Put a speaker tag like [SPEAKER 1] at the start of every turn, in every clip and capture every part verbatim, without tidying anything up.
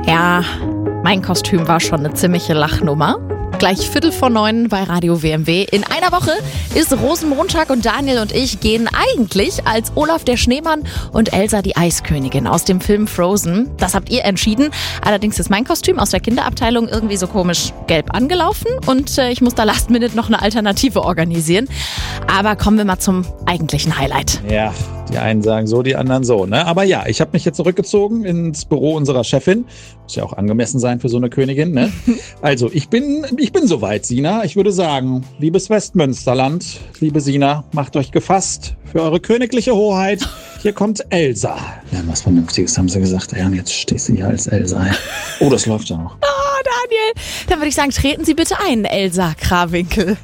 [SPEAKER 1] Ja, mein Kostüm war schon eine ziemliche Lachnummer. Gleich Viertel vor neun bei Radio W M W. In einer Woche ist Rosenmontag und Daniel und ich gehen eigentlich als Olaf der Schneemann und Elsa die Eiskönigin aus dem Film Frozen. Das habt ihr entschieden. Allerdings ist mein Kostüm aus der Kinderabteilung irgendwie so komisch gelb angelaufen und äh, ich muss da last minute noch eine Alternative organisieren. Aber kommen wir mal zum eigentlichen Highlight.
[SPEAKER 2] Ja, die einen sagen so, die anderen so, ne? Aber ja, ich habe mich jetzt zurückgezogen ins Büro unserer Chefin. Muss ja auch angemessen sein für so eine Königin, ne? Also, ich bin, ich bin soweit, Sina. Ich würde sagen, liebes Westmünsterland, liebe Sina, macht euch gefasst für eure königliche Hoheit. Hier kommt Elsa. Ja, was Vernünftiges haben sie gesagt. Ja, und jetzt stehst du hier als Elsa. Oh, das läuft ja noch.
[SPEAKER 1] Oh, Daniel, dann würde ich sagen, treten Sie bitte ein, Elsa Krawinkel.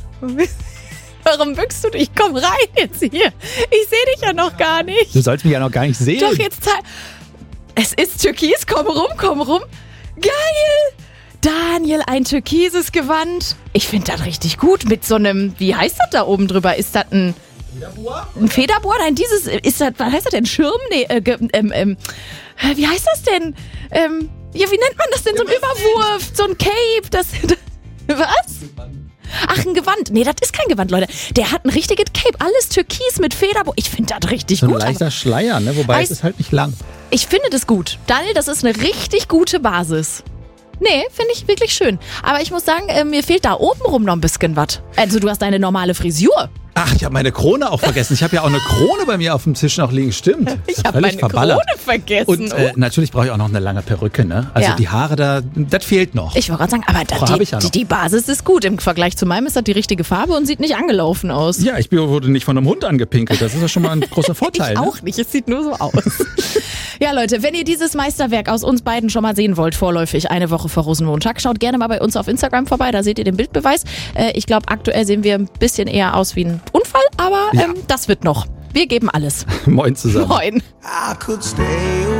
[SPEAKER 1] Warum bückst du dich? Komm rein jetzt hier. Ich sehe dich ja noch gar nicht.
[SPEAKER 3] Du sollst mich ja noch gar nicht sehen.
[SPEAKER 1] Doch, jetzt zeig. Es ist türkis. Komm rum, komm rum. Geil. Daniel, ein türkises Gewand. Ich finde das richtig gut mit so einem, wie heißt das da oben drüber? Ist das ein Federbohr? Ein Federbohr? Nein, dieses, ist das, was heißt das denn? Schirm? Nee, äh, ähm, ähm, wie heißt das denn? Ähm, ja, wie nennt man das denn? So ein Überwurf, so ein Cape, das, was? Ach, ein Gewand. Nee, das ist kein Gewand, Leute. Der hat ein richtiges Cape. Alles türkis mit Federbohr. Ich finde das richtig
[SPEAKER 3] so ein
[SPEAKER 1] gut.
[SPEAKER 3] Ein leichter Schleier, ne? Wobei
[SPEAKER 1] heißt,
[SPEAKER 3] es ist halt nicht lang.
[SPEAKER 1] Ich finde das gut. Daniel, das ist eine richtig gute Basis. Nee, finde ich wirklich schön. Aber ich muss sagen, äh, mir fehlt da oben rum noch ein bisschen was. Also du hast deine normale Frisur.
[SPEAKER 3] Ach, ich habe meine Krone auch vergessen. Ich habe ja auch eine Krone bei mir auf dem Tisch noch liegen. Stimmt.
[SPEAKER 1] Ich habe meine verballert. Krone vergessen.
[SPEAKER 3] Und äh, natürlich brauche ich auch noch eine lange Perücke, ne? Also
[SPEAKER 1] ja.
[SPEAKER 3] die Haare, da, das fehlt noch.
[SPEAKER 1] Ich wollte gerade sagen, aber da, die, ja die, die Basis ist gut. Im Vergleich zu meinem ist das die richtige Farbe und sieht nicht angelaufen aus.
[SPEAKER 3] Ja, ich wurde nicht von einem Hund angepinkelt. Das ist ja schon mal ein großer Vorteil.
[SPEAKER 1] Ich
[SPEAKER 3] ne?
[SPEAKER 1] auch nicht. Es sieht nur so aus. Ja, Leute, wenn ihr dieses Meisterwerk aus uns beiden schon mal sehen wollt, vorläufig eine Woche vor Rosenmontag, schaut gerne mal bei uns auf Instagram vorbei. Da seht ihr den Bildbeweis. Äh, ich glaube, aktuell sehen wir ein bisschen eher aus wie ein Unfall, aber ähm, ja. das wird noch. Wir geben alles.
[SPEAKER 3] Moin zusammen.
[SPEAKER 1] Moin.